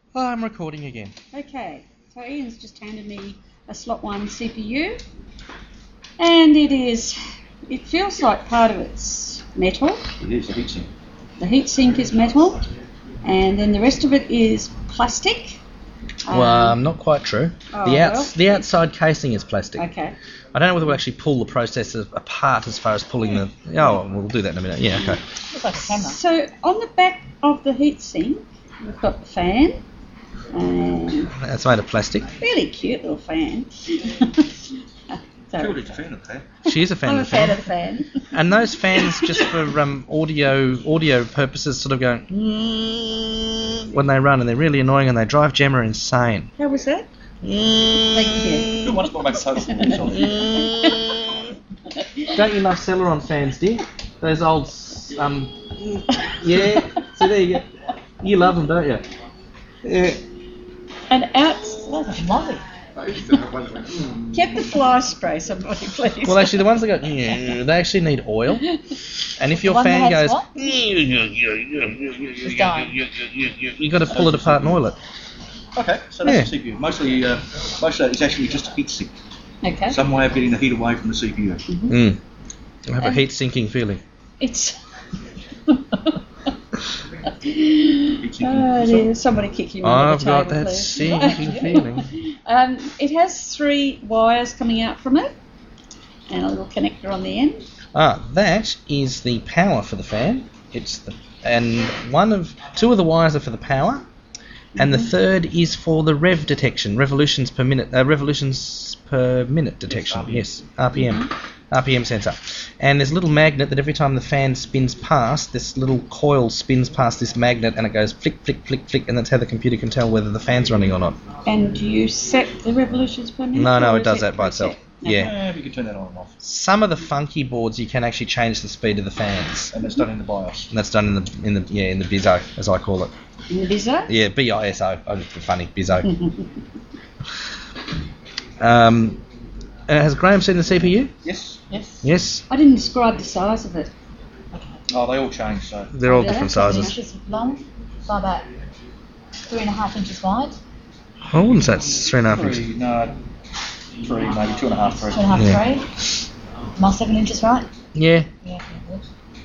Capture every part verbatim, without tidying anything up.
Oh, I'm recording again. Okay, so Ian's just handed me a slot one C P U, and it is, it feels like part of it's metal. It is, the heatsink. The heatsink is metal, and then the rest of it is plastic. Well, um, not quite true. Oh, the outs, well. the outside casing is plastic. Okay. I don't know whether we'll actually pull the processor apart as far as pulling the... Oh, we'll do that in a minute. Yeah, okay. Looks like a camera. So on the back of the heatsink, we've got the fan. And That's made of plastic. really cute little fan. So, Julie's a fan of that. She is a fan I'm of a the fan fan. of the fan. And those fans, just for um, audio audio purposes, sort of going when they run, and they're really annoying, and they drive Gemma insane. How was that? Thank Who wants to make soda from themselves? Don't you love Celeron fans, dear? Those old, s- um, yeah. So there you go. You love them, don't you? Yeah. And out, That's lovely. get the fly spray, somebody, please. Well, actually, the ones that go, "Yeah," they actually need oil. And if your one fan that has goes, what? dying. you got to pull it apart and oil it. Okay, so that's Yeah. the C P U. Mostly, uh, most of that is actually just a heatsink. Okay. Some way of getting the heat away from the C P U. Mm. I have a And- heat sinking feeling. It's. Heat sinking. Oh, So- dear. Somebody kicking me under I've the got table, that please. sinking feeling. Um, it has three wires coming out from it, and a little connector on the end. Ah, that is the power for the fan. It's the and one of two of the wires are for the power, and the third is for the rev detection, revolutions per minute, uh, revolutions per minute detection. Yes, R P M, R P M sensor. And there's a little magnet that every time the fan spins past, this little coil spins past this magnet, and it goes flick, flick, flick, flick, and that's how the computer can tell whether the fan's running or not. And do you set the revolutions per minute? No, no, or it is does that by preset? itself. Okay. Yeah. Yeah, you can turn that on and off. Some of the funky boards you can actually change the speed of the fans. And that's done in the BIOS. And that's done in the in the yeah in the bizzo, as I call it. In the bizzo? Yeah, B I S O. Oh, just for funny, bizzo. um, uh, has Graham seen the C P U? Yes. Yes. Yes, I didn't describe the size of it. Oh, they all change, so. they're all Yeah, different that's sizes. Inches long, by about three and a half inches wide, I wouldn't say it's three and a half inches. Three, no, three, maybe two and a half, three. two and a half, Yeah. three. Am I seven inches right? Yeah, Yeah. good.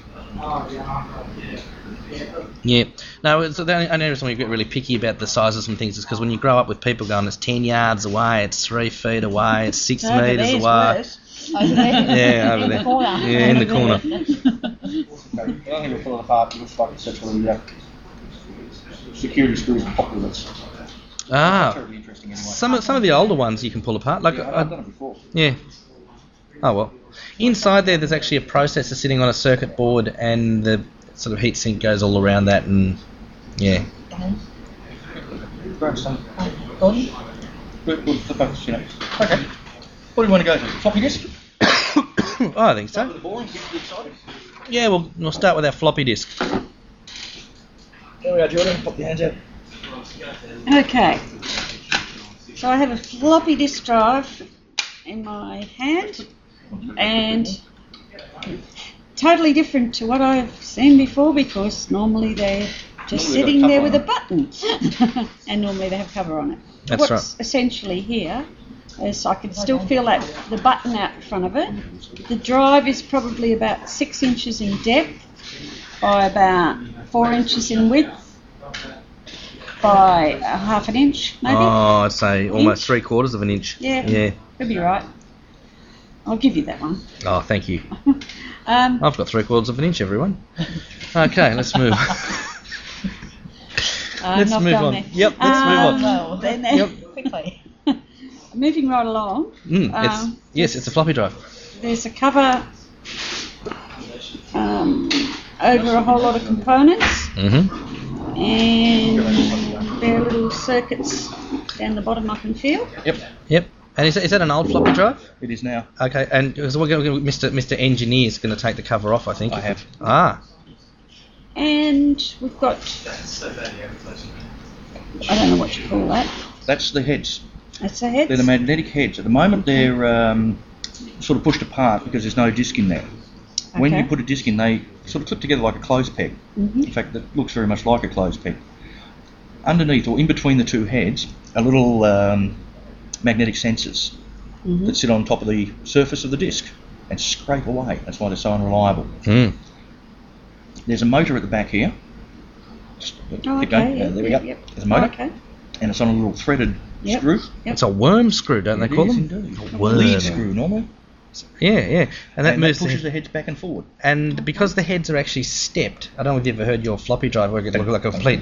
yeah. No, it's, the only, only reason we get really picky about the sizes and things is because when you grow up with people going, it's ten yards away, it's three feet away, it's six Over metres there's away. worse. Over there. Yeah, over in there. The corner. Yeah, in the corner. Okay, the only thing we'll pull it apart, it looks like it's actually uh, security screws and pop rivets. Ah, Terribly interesting anyway. some of some of the older ones you can pull apart. Like, yeah, I, I've done it before. yeah. Oh well. Inside there, there's actually a processor sitting on a circuit board, and the sort of heatsink goes all around that, and yeah. Done. Great stuff. Um, Gordon? We'll, we'll flip over to you next. Okay. What do you want to go to? Floppy disk? Oh, I think Start so. with the boring, get you excited. Yeah, we'll we'll start with our floppy disk. There we are, Jordan. Pop your hands out. Okay. So I have a floppy disk drive in my hand, and totally different to what I've seen before, because normally they're just Normally sitting they've there got with a cover button, and normally they have cover on it. That's What's right. essentially here is I can still feel that the button out in front of it. The drive is probably about six inches in depth by about four inches in width by a half an inch, maybe. Oh, I'd say almost Inch? three quarters of an inch. Yeah. Yeah. Could be right. I'll give you that one. Oh, thank you. Um, I've got three quarters of an inch, everyone. Okay, let's move. I'm let's not move done on. there. Yep, let's move Um, on. Well, then, Yep. quickly. Moving right along, Mm, it's um, yes, it's a floppy drive. there's a cover um, over a whole lot of components, Mm-hmm. and there are little circuits down the bottom I can feel. Yep, Yep. And is that, is that an old floppy drive? it is now. Okay. And so we're going to, Mister Mister Engineer's going to take the cover off, I think. I have. Ah. And we've got, I don't know what you call that. That's the heads. That's the heads. They're the magnetic heads. At the moment, they're um, sort of pushed apart because there's no disc in there. When Okay. you put a disc in, they sort of clip together like a clothes peg. Mhm. In fact, that looks very much like a clothes peg. underneath or in between the two heads are little um, magnetic sensors Mhm. that sit on top of the surface of the disc and scrape away. That's why they're so unreliable. Mm. There's a motor at the back here. Just keep Oh, okay. going. Yep, Uh, there we yep, go. Yep. There's a motor, Okay. and it's on a little threaded Yep. screw. Yep. It's a worm screw, don't they It call is them? indeed. A worm. Lead screw normally, Yeah, yeah. And and that that moves pushes the the heads back and forward. And because the heads are actually stepped, I don't know if you've ever heard your floppy drive work, it looks like a complete.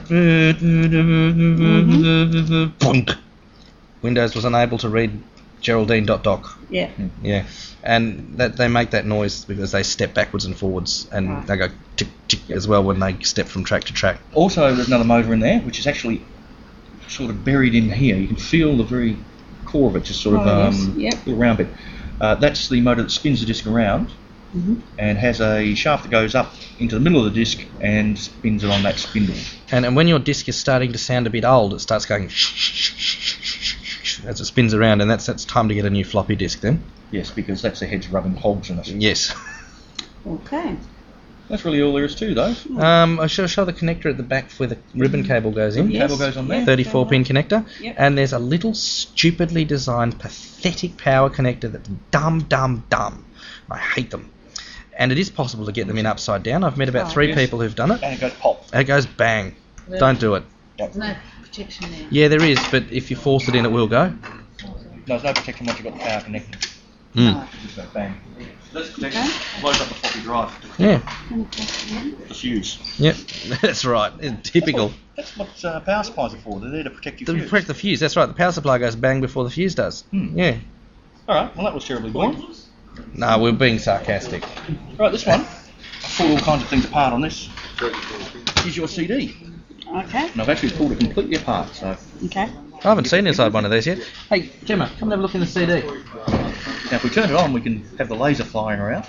Bonk. Windows was unable to read Geraldine dot doc. Yeah. Yeah, and that they make that noise because they step backwards and forwards, and Right. they go tick tick as well when they step from track to track. Also, there's another motor in there, which is actually sort of buried in here. You can feel the very core of it, just sort of Oh, yes. um, Yep. little round bit. Uh, that's the motor that spins the disc around Mhm. and has a shaft that goes up into the middle of the disc and spins it on that spindle. And and when your disc is starting to sound a bit old, it starts going as it spins around, and that's that's time to get a new floppy disk then. Yes, because that's the heads rubbing hogs in it. Yes. Okay. That's really all there is to those. Um, I should show the connector at the back where the ribbon cable goes in. Yes. Cable goes on there. Yeah. thirty-four pin connector, Yep. and there's a little stupidly designed pathetic power connector that's dumb, dumb, dumb. I hate them. And it is possible to get them in upside down. I've met about Oh, three yes. people who've done it. And it goes pop. And it goes bang. Don't do it. There's no protection there. Yeah, there is, but if you force it in, it will go. No, there's no protection once you've got the power connected. Mm. Just go bang. That's protection. Loads up the floppy drive. Yeah. The fuse. Yep. That's right. It's typical. That's what uh, power supplies are for. They're there to protect your To fuse. protect the fuse. That's right. The power supply goes bang before the fuse does. Hmm. Yeah. All right. Well, that was terribly boring. No, we're being sarcastic. Right, this one. I've pulled all kinds of things apart on this. Here's your C D. Okay. And I've actually pulled it completely apart. So Okay. I haven't seen inside one of these yet. Hey, Gemma, come and have a look in the C D. now, if we turn it on, we can have the laser flying around.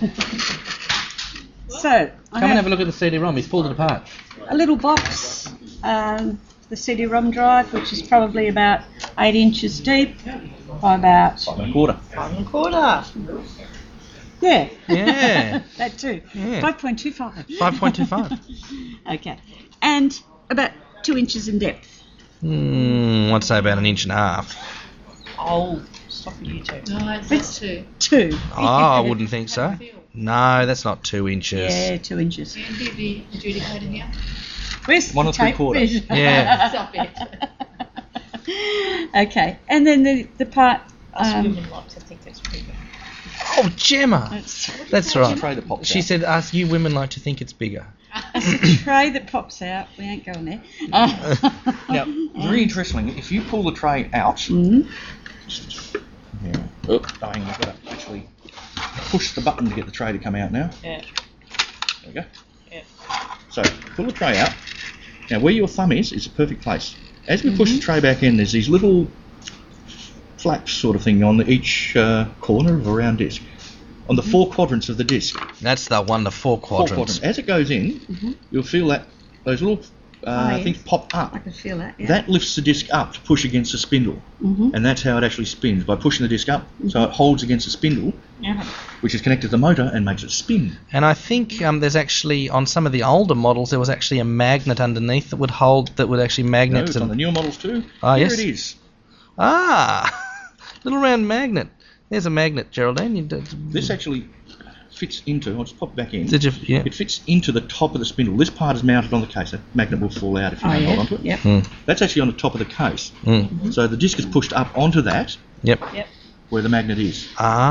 So I Come and have have a look at the C D-ROM. He's pulled it apart. a little box, um, the C D-ROM drive, which is probably about eight inches deep by about Five and a quarter. five and a quarter. Yeah. Yeah. That too. Yeah. Five point two five. five point two five. Okay. And about two inches in depth. Hmm, I'd say about an inch and a half. Oh, stop it, you two. No, it's It's not two. Two. Oh, I wouldn't think so. No, that's not two inches. Yeah, two inches. Do you see the adjudicator here? Where's One the or three tape quarters. measure? Yeah. Stop it. Okay, and then the the part. Us Um, women like to think it's bigger. Oh, Gemma. it's That's It's a right. tray that pops She out. said, us you women like to think it's bigger. a tray that pops out. We ain't going there. Uh, Now, very interestingly, if you pull the tray out, Mhm. yeah. Oh, hang on, I've got to actually push the button to get the tray to come out now. Yeah. There we go. Yeah. So, pull the tray out. Now, where your thumb is, is a perfect place. As we push the tray back in, there's these little flaps sort of thing on each uh, corner of a round disc. On the four quadrants of the disc. That's the one, the four Four quadrants. quadrants. As it goes in, you'll feel that those little uh, Oh, yes. things pop up. I can feel that. Yeah. That lifts the disc up to push against the spindle. Mhm. And that's how it actually spins, by pushing the disc up. So it holds against the spindle, Yeah. which is connected to the motor and makes it spin. And I think um, there's actually, on some of the older models, there was actually a magnet underneath that would hold, that would actually No, magnet. it's on the newer models too. Ah, Here yes. it is. Ah! Little round magnet. There's a magnet, Geraldine. You did, This actually fits into, I'll just pop it back in. did you, yeah. It fits into the top of the spindle. This part is mounted on the case. That magnet will fall out if you Oh, don't yeah. hold onto it. Yep. Mm, That's actually on the top of the case. mm, So the disc is pushed up onto that, yep. Yep. where the magnet is.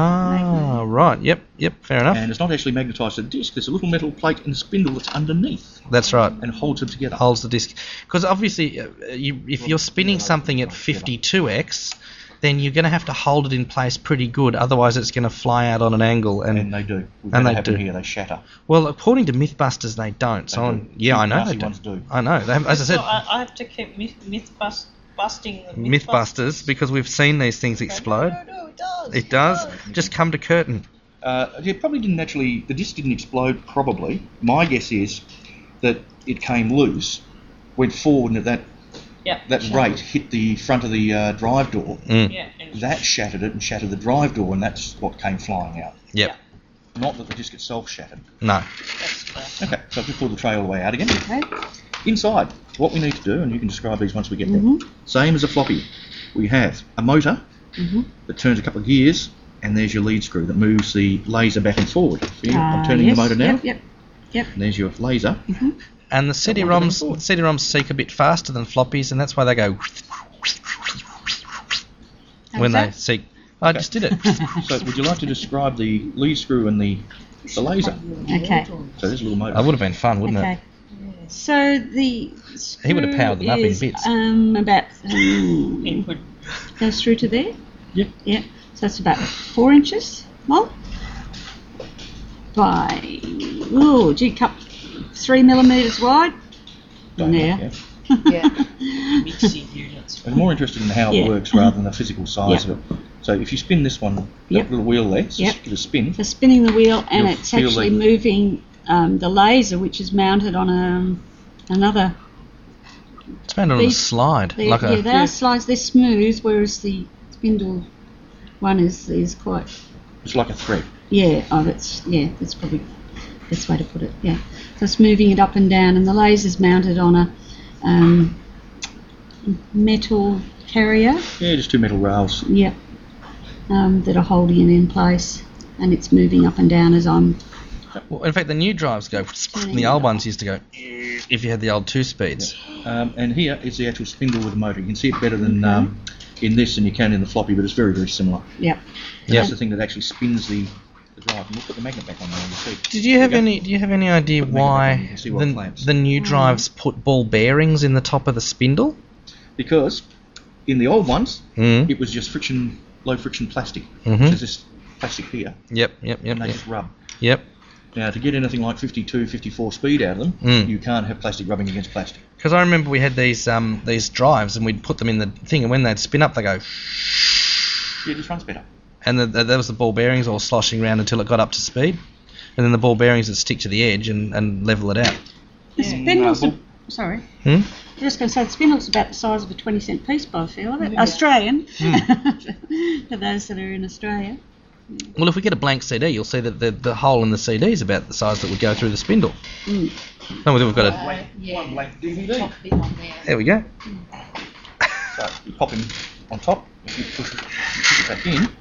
Ah, right. Yep, yep. Fair enough. And it's not actually magnetised to the disc. There's a little metal plate in the spindle that's underneath That's right. and holds them together. Holds the disc. Because obviously, uh, you, if you're spinning something at fifty-two x, then you're going to have to hold it in place pretty good. Otherwise, it's going to fly out on an angle. And, And they do. We've And had they it happen do. here. They shatter. well, according to MythBusters, they don't. So They I'm- do. yeah, I know Nasty they do. ones do. I know. They, as I said, So I, I have to keep myth, myth bust, busting the MythBusters, because we've seen these things explode. No, no, it does. It does. Just come to Curtin. Uh, it probably didn't actually, the disc didn't explode probably. My guess is that it came loose, went forward, and at that, Yeah. that rate hit the front of the uh, drive door. Mm. Yeah. And That shattered it and shattered the drive door, and that's what came flying out. Yep. Not that the disc itself shattered. No. that's, uh, Okay, so I've just pulled the tray all the way out again. Okay. inside, what we need to do, and you can describe these once we get there. Mhm. Same as a floppy. We have a motor Mhm. that turns a couple of gears, and there's your lead screw that moves the laser back and forward. See, I'm Ah, turning yes, the motor now, Yep, yep. and there's your laser. And the C D ROMs, the C D ROMs seek a bit faster than floppies, and that's why they go when they that? seek. I just did it. So would you like to describe the lead screw and the, the laser? Okay. So there's a little motor. That would have been fun, wouldn't Okay. it? So the He would have powered them up in is, bits. Um, about um, Input. goes through to there. Yep. Yeah. So that's about four inches long by oh gee, cup three millimeters wide. Don't know, Yeah. yeah. Yeah. Mixing units. I'm more interested in how Yeah. it works rather than the physical size Yep. of it. So if you spin this one, that Yep. little wheel there, just Yep. give it a spin. So spinning the wheel, and You'll it's feel actually the- moving um, the laser, which is mounted on a, another. It's mounted on a These- slide, They, like yeah, a. they are slides. They're smooth, whereas the spindle one is is quite. It's like a thread. Yeah, oh, that's yeah, that's probably the best way to put it. Yeah, so it's moving it up and down, and the laser's mounted on a um, metal carrier. Yeah, just two metal rails. Yep, um, that are holding it in place, and it's moving up and down as I'm. Well, in fact, the new drives go. The old ones used to go. If you had the old two speeds. Um, and here is the actual spindle with the motor. You can see it better than um, in this than you can in the floppy, but it's very, very similar. Yep. And Yeah. that's the thing that actually spins the, the drive. And we'll put the magnet back on there and you'll see. Did you have There any? Do you have any idea Put the magnet back on, why you can see what the, clamps. the new drives put ball bearings in the top of the spindle? Because in the old ones, Mm. it was just friction, low friction plastic. Mhm. Which is this plastic here, Yep, yep, yep, and they yep. just rub. Yep. Now, to get anything like fifty-two, fifty-four speed out of them, Mm. you can't have plastic rubbing against plastic. Because I remember we had these um these drives, and we'd put them in the thing, and when they'd spin up, they go. Yeah, it just runs better. And the, the, there was the ball bearings all sloshing around until it got up to speed, and then the ball bearings would stick to the edge and, and level it out. The spindle's no. a, sorry. Hmm? I'm just going to say the spindle's about the size of a twenty cent piece by the feel of it. Australian. For those that are in Australia. Well, if we get a blank C D, you'll see that the, the hole in the C D is about the size that would go through the spindle. Mm. No, we've got a. Uh, yeah. One blank D V D. Top bit on there. There we go. So you pop him on top, if you push it, you push it back in,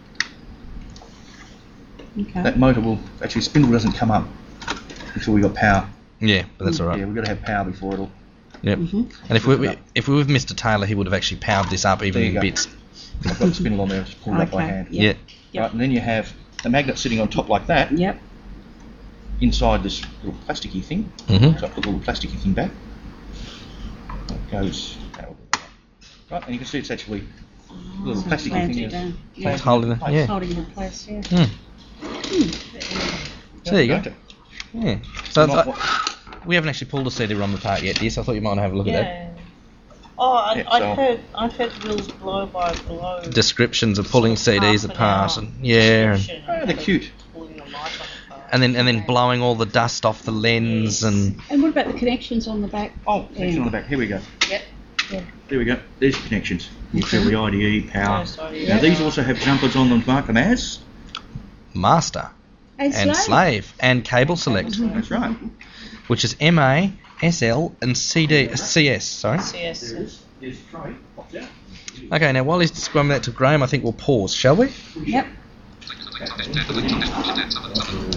Okay. that motor will, actually spindle doesn't come up until we got power. Yeah, but that's all right. Yeah, we've got to have power before it'll... Yep. Mhm. And if we, we if we were with Mister Taylor, he would have actually powered this up even There you in go. bits. I've got the spindle on there, just pull it up by Okay. hand. Yeah. Yeah. Yep. Right, and then you have the magnet sitting on top like that, Yep. inside this little plasticky thing. Mhm. So I put the little plasticky thing back. It goes... Right, and you can see it's actually a little So plasticky planted thing. is down. Yeah. planted Holding in it, place. yeah. Holding it in place, yeah. Mm. So there you go. Okay. Yeah. So Not I- what- we haven't actually pulled the C D ROM apart yet, dear. So I thought you might want to have a look at that. Yeah. Oh, I, Yeah, I so- heard I heard Will's blow by blow. Descriptions of pulling C Ds half an apart, hour and yeah, and, description Oh, of they're cute. pulling the light on apart. and then and then blowing all the dust off the lens, and And what about the connections on the back? Oh, connection on the back. Here we go. Yep. There we go. There's your connections. You feel the I D E, power. Oh, sorry, Now yeah. these also have jumpers on them to mark them as. master And, and slave and cable select, That's right. which is M A, S L, and C D C S. Sorry. C S. There's tray. Pops out. Okay, now while he's describing that to Graham, I think we'll pause, shall we? Yep.